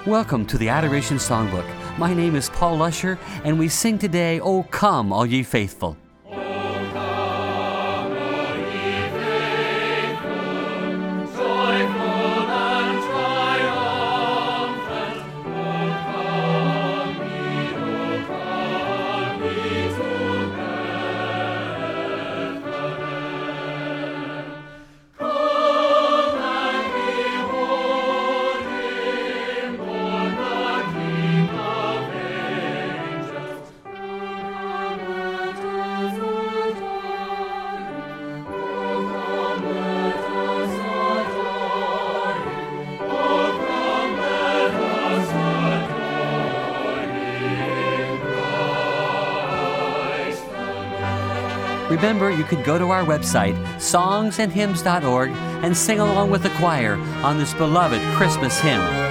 Welcome to the Adoration Songbook. My name is Paul Lusher, and we sing today, "O Come, All Ye Faithful." Remember, you can go to our website, songsandhymns.org, and sing along with the choir on this beloved Christmas hymn.